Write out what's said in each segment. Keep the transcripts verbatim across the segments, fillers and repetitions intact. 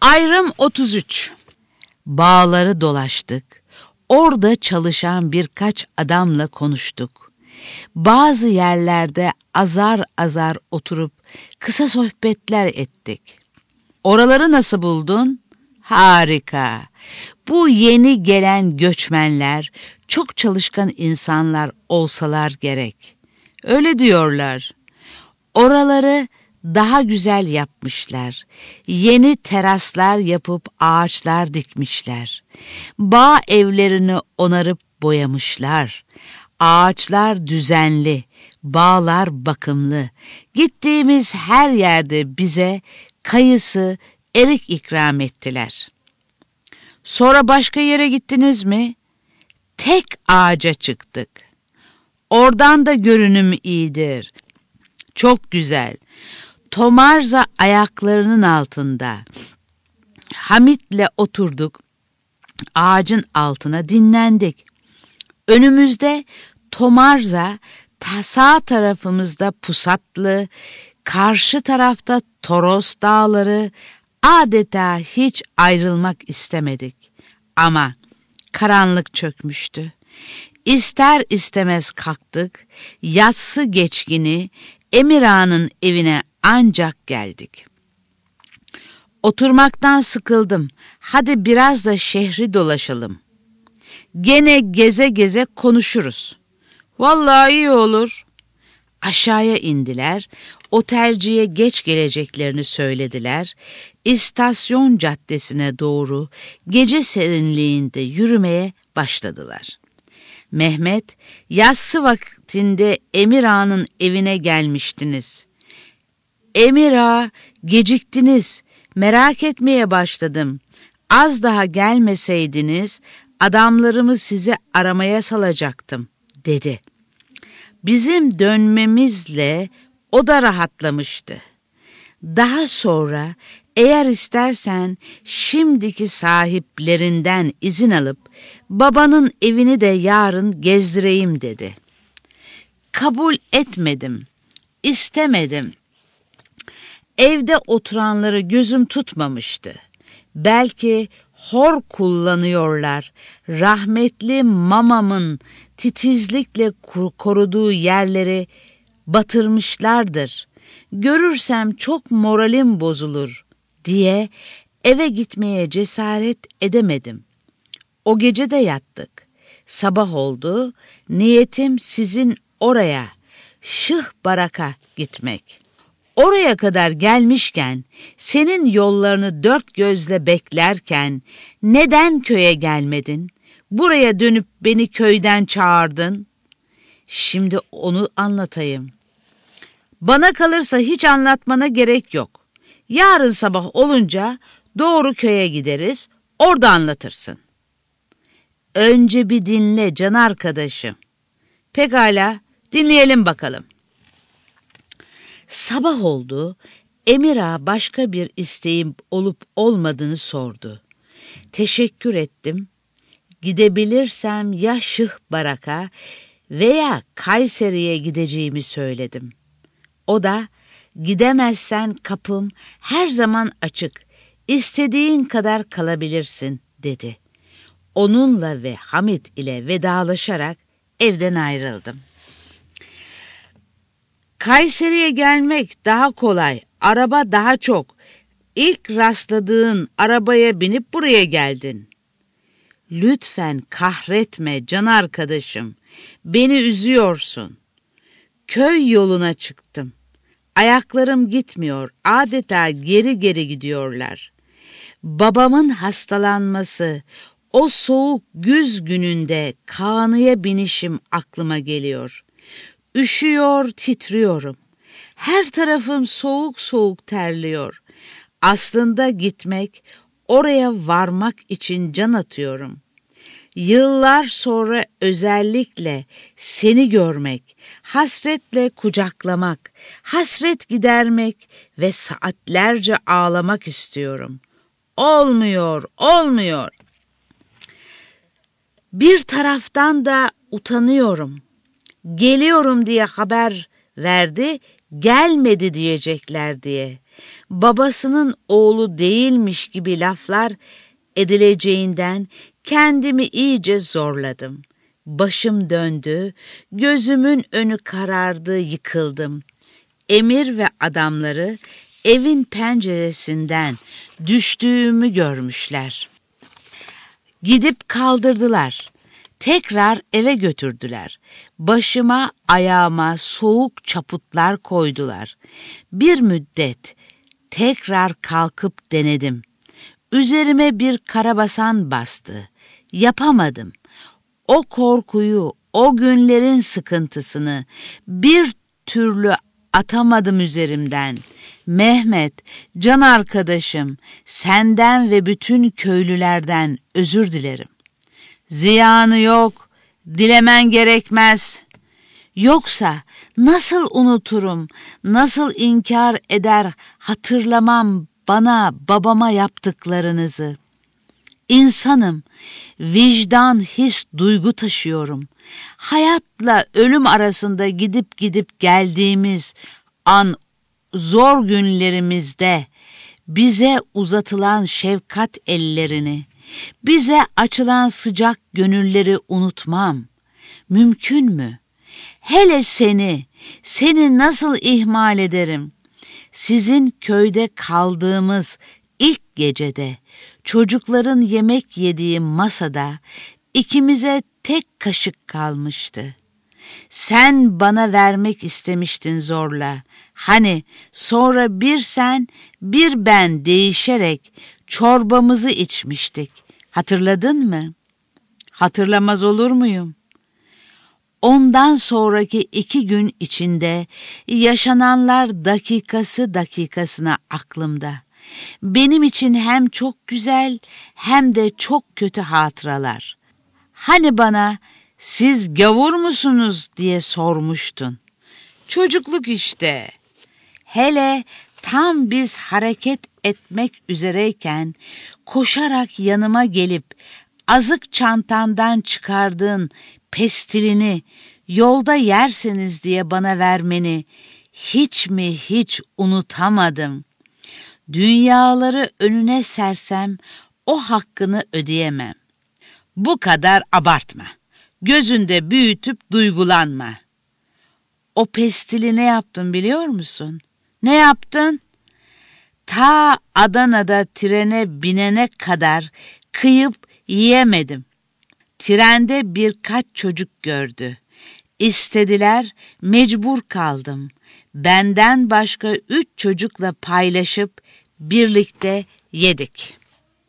Ayrım otuz üç. Bağları dolaştık. Orada çalışan birkaç adamla konuştuk. Bazı yerlerde azar azar oturup kısa sohbetler ettik. Oraları nasıl buldun? Harika. Bu yeni gelen göçmenler çok çalışkan insanlar olsalar gerek. Öyle diyorlar. Oraları daha güzel yapmışlar. Yeni teraslar yapıp ağaçlar dikmişler. Bağ evlerini onarıp boyamışlar. Ağaçlar düzenli, bağlar bakımlı. Gittiğimiz her yerde bize kayısı, erik ikram ettiler. Sonra başka yere gittiniz mi? Tek ağaca çıktık. Oradan da görünüm iyidir. Çok güzel. Tomarza ayaklarının altında. Hamit'le oturduk. Ağacın altına dinlendik. Önümüzde Tomarza, ta sağ tarafımızda Pusatlı, karşı tarafta Toros dağları, adeta hiç ayrılmak istemedik. Ama karanlık çökmüştü. İster istemez kalktık, yatsı geçkini Emir Ağa'nın evine ancak geldik. Oturmaktan sıkıldım, hadi biraz da şehri dolaşalım. Gene geze geze konuşuruz. Vallahi iyi olur. Aşağıya indiler, otelciye geç geleceklerini söylediler. İstasyon caddesine doğru gece serinliğinde yürümeye başladılar. Mehmet, yatsı vaktinde Emir Ağa'nın evine gelmiştiniz. Emir Ağa, geciktiniz, merak etmeye başladım. Az daha gelmeseydiniz, adamlarımı sizi aramaya salacaktım, dedi. Bizim dönmemizle o da rahatlamıştı. Daha sonra eğer istersen şimdiki sahiplerinden izin alıp babanın evini de yarın gezdireyim dedi. Kabul etmedim, istemedim. Evde oturanları gözüm tutmamıştı. Belki hor kullanıyorlar. Rahmetli mamamın titizlikle koruduğu yerleri batırmışlardır. Görürsem çok moralim bozulur diye eve gitmeye cesaret edemedim. O gece de yattık. Sabah oldu. Niyetim sizin oraya, Şıh Barak'a gitmek. Oraya kadar gelmişken, senin yollarını dört gözle beklerken neden köye gelmedin? Buraya dönüp beni köyden çağırdın. Şimdi onu anlatayım. Bana kalırsa hiç anlatmana gerek yok. Yarın sabah olunca doğru köye gideriz, orada anlatırsın. Önce bir dinle can arkadaşım. Pekala, dinleyelim bakalım. Sabah oldu, Emir Ağa başka bir isteğim olup olmadığını sordu. Teşekkür ettim. Gidebilirsem ya Şıh Barak'a veya Kayseri'ye gideceğimi söyledim. O da, gidemezsen kapım her zaman açık, istediğin kadar kalabilirsin, dedi. Onunla ve Hamit ile vedalaşarak evden ayrıldım. Kayseri'ye gelmek daha kolay, araba daha çok. İlk rastladığın arabaya binip buraya geldin. Lütfen kahretme can arkadaşım, beni üzüyorsun. Köy yoluna çıktım. Ayaklarım gitmiyor, adeta geri geri gidiyorlar. Babamın hastalanması, o soğuk güz gününde Kağan'ıya binişim aklıma geliyor. Üşüyor, titriyorum. Her tarafım soğuk soğuk terliyor. Aslında gitmek, oraya varmak için can atıyorum. Yıllar sonra özellikle seni görmek, hasretle kucaklamak, hasret gidermek ve saatlerce ağlamak istiyorum. Olmuyor, olmuyor. Bir taraftan da utanıyorum. Geliyorum diye haber verdi, gelmedi diyecekler diye. babasının oğlu değilmiş gibi laflar edileceğinden kendimi iyice zorladım. Başım döndü, gözümün önü karardı, yıkıldım. Emir ve adamları evin penceresinden düştüğümü görmüşler. Gidip kaldırdılar. Tekrar eve götürdüler. Başıma, ayağıma soğuk çaputlar koydular. Bir müddet tekrar kalkıp denedim. Üzerime bir karabasan bastı. Yapamadım. O korkuyu, o günlerin sıkıntısını bir türlü atamadım üzerimden. Mehmet, can arkadaşım, senden ve bütün köylülerden özür dilerim. Ziyanı yok, dilemen gerekmez. Yoksa nasıl unuturum, nasıl inkar eder hatırlamam bana, babama yaptıklarınızı. İnsanım, vicdan, his, duygu taşıyorum. Hayatla ölüm arasında gidip gidip geldiğimiz an, zor günlerimizde bize uzatılan şefkat ellerini, bize açılan sıcak gönülleri unutmam. Mümkün mü? Hele seni, seni nasıl ihmal ederim? Sizin köyde kaldığımız ilk gecede, çocukların yemek yediği masada ikimize tek kaşık kalmıştı. Sen bana vermek istemiştin zorla. Hani sonra bir sen, bir ben değişerek çorbamızı içmiştik. Hatırladın mı? Hatırlamaz olur muyum? Ondan sonraki iki gün içinde yaşananlar dakikası dakikasına aklımda. Benim için hem çok güzel hem de çok kötü hatıralar. Hani bana siz gavur musunuz diye sormuştun. Çocukluk işte. Hele tam biz hareket etmek üzereyken koşarak yanıma gelip azık çantandan çıkardığın pestilini yolda yerseniz diye bana vermeni hiç mi hiç unutamadım. Dünyaları önüne sersem o hakkını ödeyemem. Bu kadar abartma. Gözünde büyütüp duygulanma. O pestili ne yaptın biliyor musun? Ne yaptın? Ta Adana'da trene binene kadar kıyıp yiyemedim. Trende birkaç çocuk gördü. İstediler, mecbur kaldım. Benden başka üç çocukla paylaşıp birlikte yedik.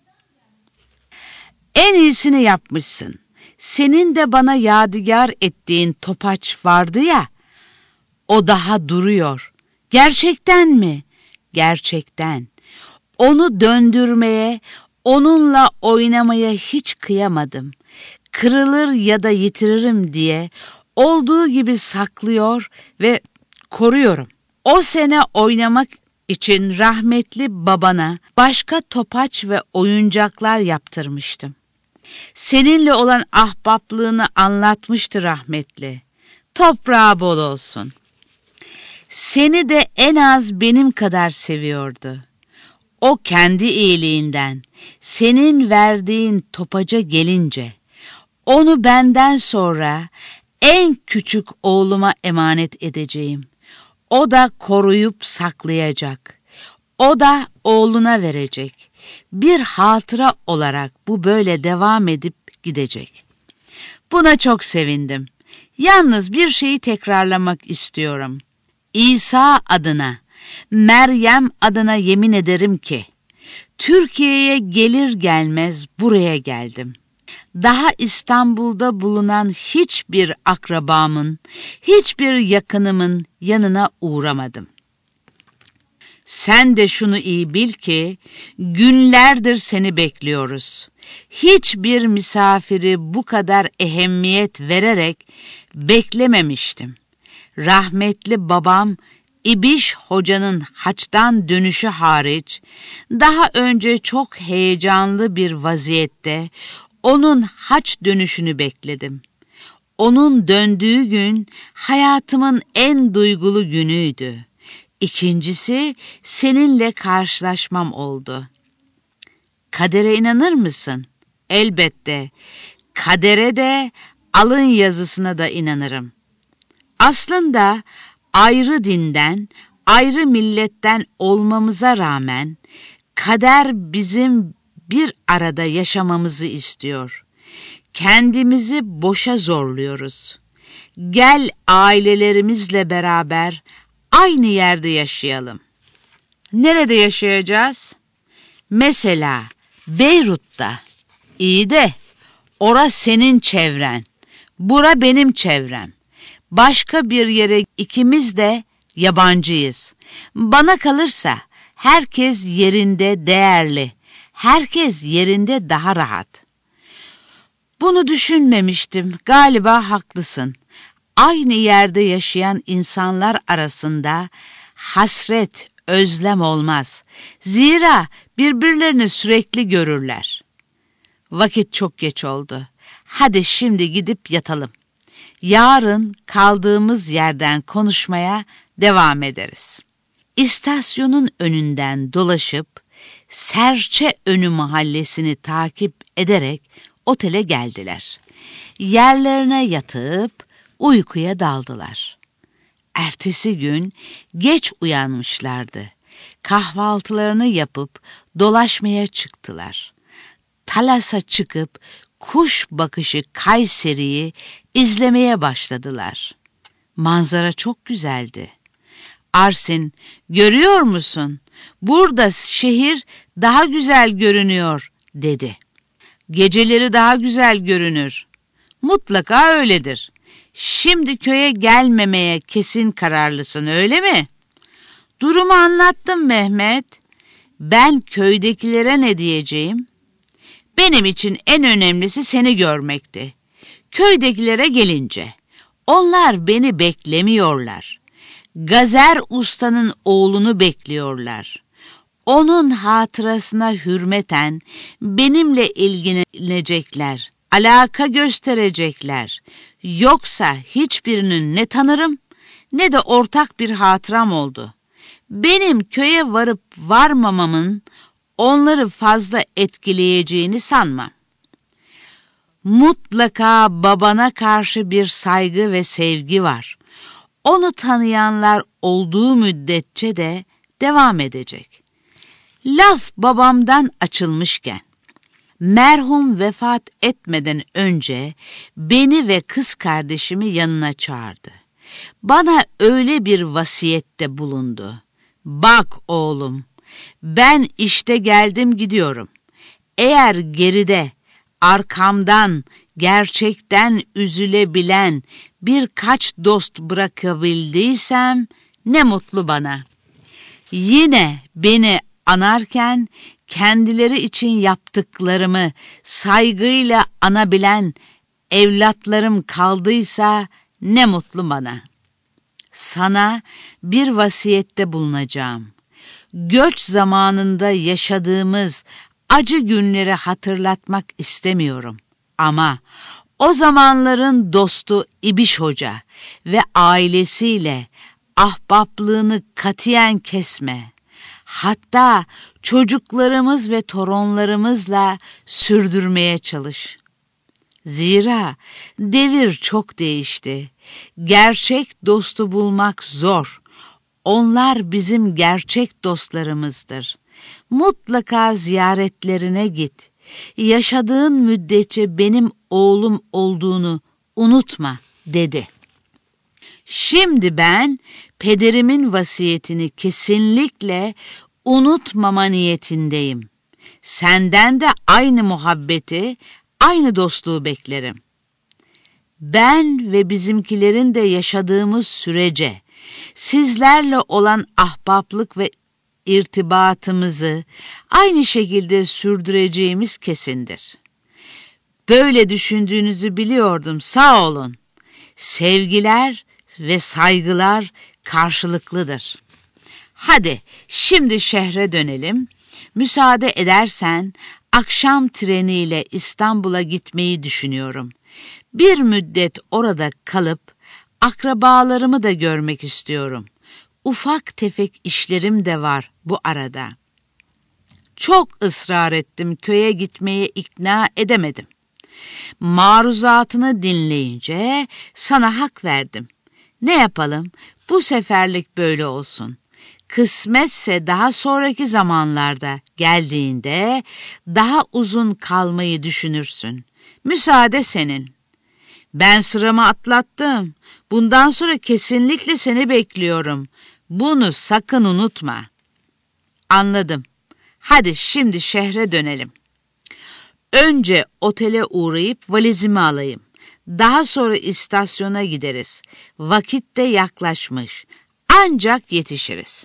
En iyisini yapmışsın. Senin de bana yadigar ettiğin topaç vardı ya, o daha duruyor. Gerçekten mi? Gerçekten. Onu döndürmeye, onunla oynamaya hiç kıyamadım. Kırılır ya da yitiririm diye olduğu gibi saklıyor ve koruyorum. O sene oynamak için rahmetli babana başka topaç ve oyuncaklar yaptırmıştım. Seninle olan ahbaplığını anlatmıştı rahmetli. Toprağı bol olsun. Seni de en az benim kadar seviyordu. O kendi iyiliğinden, senin verdiğin topaca gelince, onu benden sonra en küçük oğluma emanet edeceğim. O da koruyup saklayacak. O da oğluna verecek. Bir hatıra olarak bu böyle devam edip gidecek. Buna çok sevindim. Yalnız bir şeyi tekrarlamak istiyorum. İsa adına, Meryem adına yemin ederim ki, Türkiye'ye gelir gelmez buraya geldim. Daha İstanbul'da bulunan hiçbir akrabamın, hiçbir yakınımın yanına uğramadım. Sen de şunu iyi bil ki, günlerdir seni bekliyoruz. Hiçbir misafiri bu kadar ehemmiyet vererek beklememiştim. Rahmetli babam, İbiş Hoca'nın haçtan dönüşü hariç, daha önce çok heyecanlı bir vaziyette onun haç dönüşünü bekledim. Onun döndüğü gün hayatımın en duygulu günüydü. İkincisi, seninle karşılaşmam oldu. Kadere inanır mısın? Elbette. Kadere de, alın yazısına da inanırım. Aslında ayrı dinden, ayrı milletten olmamıza rağmen kader bizim bir arada yaşamamızı istiyor. Kendimizi boşa zorluyoruz. Gel ailelerimizle beraber aynı yerde yaşayalım. Nerede yaşayacağız? Mesela Beyrut'ta. İyi de ora senin çevren, bura benim çevrem. Başka bir yere ikimiz de yabancıyız. Bana kalırsa herkes yerinde değerli, herkes yerinde daha rahat. Bunu düşünmemiştim. Galiba haklısın. Aynı yerde yaşayan insanlar arasında hasret, özlem olmaz. Zira birbirlerini sürekli görürler. Vakit çok geç oldu. Hadi şimdi gidip yatalım. Yarın kaldığımız yerden konuşmaya devam ederiz. İstasyonun önünden dolaşıp Serçeönü mahallesini takip ederek otele geldiler. Yerlerine yatıp uykuya daldılar. Ertesi gün geç uyanmışlardı. Kahvaltılarını yapıp dolaşmaya çıktılar. Talas'a çıkıp kuş bakışı Kayseri'yi izlemeye başladılar. Manzara çok güzeldi. Arsin, görüyor musun? Burada şehir daha güzel görünüyor, dedi. Geceleri daha güzel görünür. Mutlaka öyledir. Şimdi köye gelmemeye kesin kararlısın, öyle mi? Durumu anlattım Mehmet. Ben köydekilere ne diyeceğim? Benim için en önemlisi seni görmekti. Köydekilere gelince, onlar beni beklemiyorlar. Gazer Usta'nın oğlunu bekliyorlar. Onun hatırasına hürmeten benimle ilgilenecekler, alaka gösterecekler. Yoksa hiçbirinin ne tanırım ne de ortak bir hatıram oldu. Benim köye varıp varmamamın onları fazla etkileyeceğini sanma. Mutlaka babana karşı bir saygı ve sevgi var. Onu tanıyanlar olduğu müddetçe de devam edecek. Laf babamdan açılmışken, merhum vefat etmeden önce beni ve kız kardeşimi yanına çağırdı. Bana öyle bir vasiyette bulundu. Bak oğlum, ben işte geldim gidiyorum. Eğer geride, arkamdan gerçekten üzülebilen birkaç dost bırakabildiysem ne mutlu bana. Yine beni anarken kendileri için yaptıklarımı saygıyla anabilen evlatlarım kaldıysa ne mutlu bana. Sana bir vasiyette bulunacağım. Göç zamanında yaşadığımız acı günleri hatırlatmak istemiyorum. Ama o zamanların dostu İbiş Hoca ve ailesiyle ahbaplığını katiyen kesme. Hatta çocuklarımız ve torunlarımızla sürdürmeye çalış. Zira devir çok değişti. Gerçek dostu bulmak zor. Onlar bizim gerçek dostlarımızdır. Mutlaka ziyaretlerine git. Yaşadığın müddetçe benim oğlum olduğunu unutma, dedi. Şimdi ben pederimin vasiyetini kesinlikle unutmama niyetindeyim. Senden de aynı muhabbeti, aynı dostluğu beklerim. Ben ve bizimkilerin de yaşadığımız sürece sizlerle olan ahbaplık ve irtibatımızı aynı şekilde sürdüreceğimiz kesindir. Böyle düşündüğünüzü biliyordum, sağ olun. Sevgiler ve saygılar karşılıklıdır. Hadi şimdi şehre dönelim. Müsaade edersen akşam treniyle İstanbul'a gitmeyi düşünüyorum. Bir müddet orada kalıp akrabalarımı da görmek istiyorum. ufak tefek işlerim de var bu arada. Çok ısrar ettim, köye gitmeye ikna edemedim. Maruzatını dinleyince sana hak verdim. Ne yapalım? Bu seferlik böyle olsun. Kısmetse daha sonraki zamanlarda geldiğinde daha uzun kalmayı düşünürsün. Müsaade senin. Ben sıramı atlattım. Bundan sonra kesinlikle seni bekliyorum. Bunu sakın unutma. Anladım. Hadi şimdi şehre dönelim. Önce otele uğrayıp valizimi alayım. Daha sonra istasyona gideriz. Vakit de yaklaşmış. Ancak yetişiriz.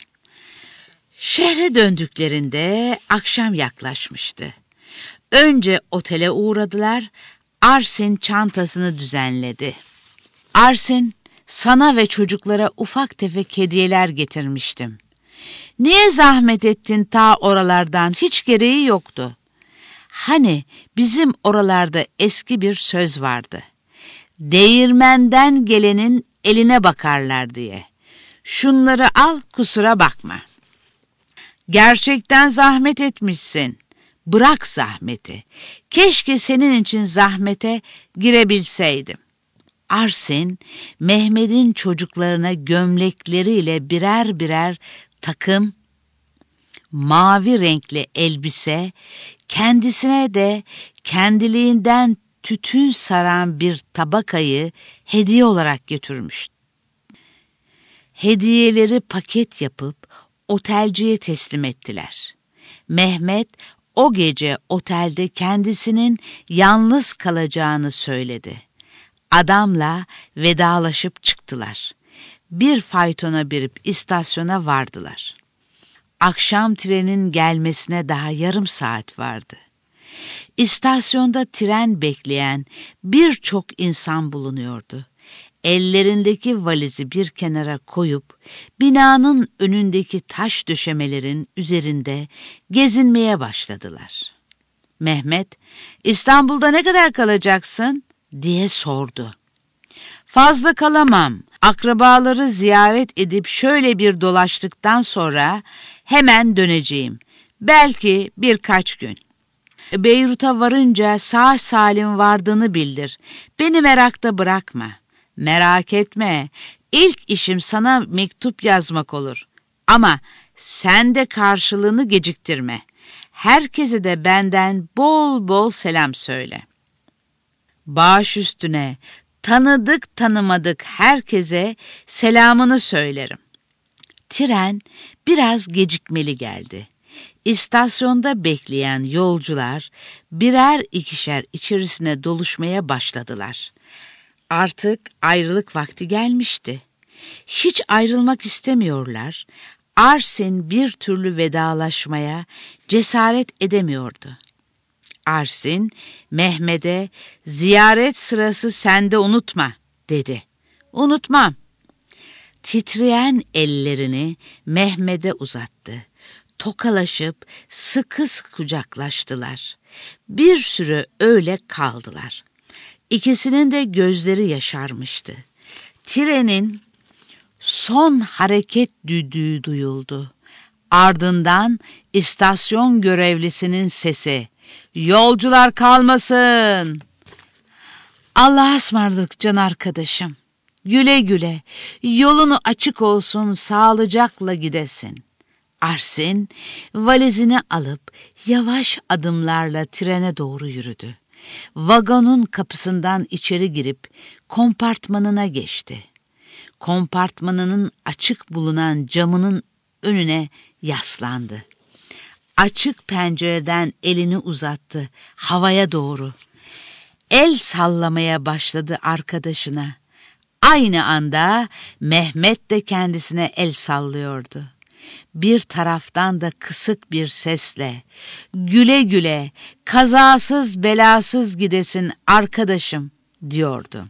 Şehre döndüklerinde akşam yaklaşmıştı. Önce otele uğradılar. Arsin çantasını düzenledi. Arsin, sana ve çocuklara ufak tefek hediyeler getirmiştim. Niye zahmet ettin ta oralardan? Hiç gereği yoktu. Hani bizim oralarda eski bir söz vardı. Değirmenden gelenin eline bakarlar diye. Şunları al, kusura bakma. Gerçekten zahmet etmişsin. Bırak zahmeti. Keşke senin için zahmete girebilseydim. Arsin, Mehmet'in çocuklarına gömlekleriyle birer birer takım, mavi renkli elbise, kendisine de kendiliğinden tütün saran bir tabakayı hediye olarak götürmüştü. Hediyeleri paket yapıp otelciye teslim ettiler. Mehmet o gece otelde kendisinin yalnız kalacağını söyledi. Adamla vedalaşıp çıktılar. Bir faytona binip istasyona vardılar. Akşam trenin gelmesine daha yarım saat vardı. İstasyonda tren bekleyen birçok insan bulunuyordu. Ellerindeki valizi bir kenara koyup binanın önündeki taş döşemelerin üzerinde gezinmeye başladılar. Mehmet, "İstanbul'da ne kadar kalacaksın?" diye sordu. "Fazla kalamam. Akrabaları ziyaret edip şöyle bir dolaştıktan sonra hemen döneceğim. Belki birkaç gün. Beyrut'a varınca sağ salim vardığını bildir. Beni merakta bırakma. Merak etme. İlk işim sana mektup yazmak olur. Ama sen de karşılığını geciktirme. Herkese de benden bol bol selam söyle." "Baş üstüne, tanıdık tanımadık herkese selamını söylerim." Tren biraz gecikmeli geldi. İstasyonda bekleyen yolcular birer ikişer içerisine doluşmaya başladılar. Artık ayrılık vakti gelmişti. Hiç ayrılmak istemiyorlar. Arsin bir türlü vedalaşmaya cesaret edemiyordu. Arsin, Mehmet'e "Ziyaret sırası sende, unutma," dedi. "Unutmam." Titreyen ellerini Mehmet'e uzattı. Tokalaşıp sıkı sıkı kucaklaştılar. Bir süre öyle kaldılar. İkisinin de gözleri yaşarmıştı. Trenin son hareket düdüğü duyuldu. Ardından istasyon görevlisinin sesi, "Yolcular kalmasın." "Allah'a ısmarladık can arkadaşım. Güle güle, yolunu açık olsun, sağlıcakla gidesin." Arsin valizini alıp yavaş adımlarla trene doğru yürüdü. Vagonun kapısından içeri girip kompartmanına geçti. Kompartmanının açık bulunan camının önüne yaslandı. Açık pencereden elini uzattı havaya doğru. El sallamaya başladı arkadaşına. Aynı anda Mehmet de kendisine el sallıyordu. Bir taraftan da kısık bir sesle, "Güle güle, kazasız belasız gidesin arkadaşım," diyordu.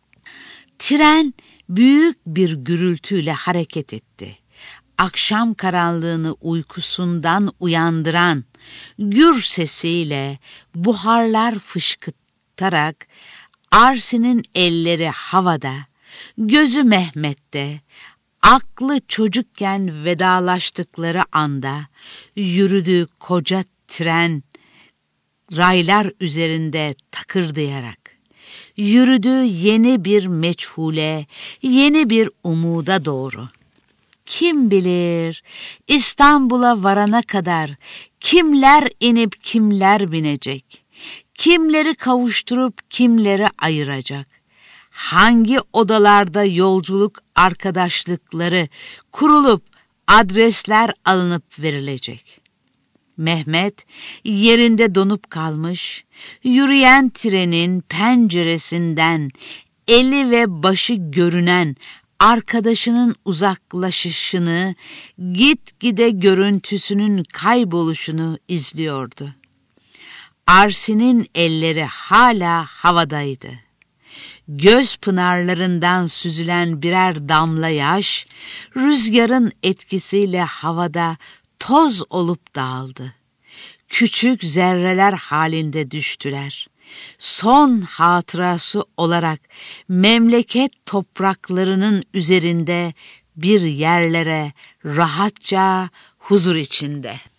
Tren büyük bir gürültüyle hareket etti. Akşam karanlığını uykusundan uyandıran gür sesiyle buharlar fışkırtarak Arsin'in elleri havada, gözü Mehmet'te, aklı çocukken vedalaştıkları anda yürüdüğü koca tren raylar üzerinde takırdayarak, yürüdüğü yeni bir meçhule, yeni bir umuda doğru. Kim bilir İstanbul'a varana kadar kimler inip kimler binecek, kimleri kavuşturup kimleri ayıracak, hangi odalarda yolculuk arkadaşlıkları kurulup adresler alınıp verilecek. Mehmet yerinde donup kalmış, yürüyen trenin penceresinden eli ve başı görünen arkadaşının uzaklaşışını, gitgide görüntüsünün kayboluşunu izliyordu. Arsi'nin elleri hala havadaydı. Göz pınarlarından süzülen birer damla yaş, rüzgarın etkisiyle havada toz olup dağıldı. Küçük zerreler halinde düştüler. Son hatırası olarak memleket topraklarının üzerinde bir yerlere rahatça huzur içinde.